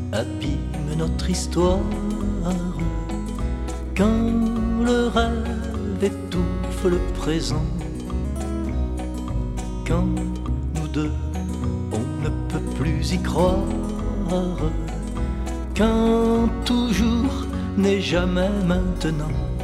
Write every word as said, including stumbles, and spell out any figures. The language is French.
abîme notre histoire. Quand le rêve étouffe le présent, quand nous deux on ne peut plus y croire, quand toujours n'est jamais maintenant,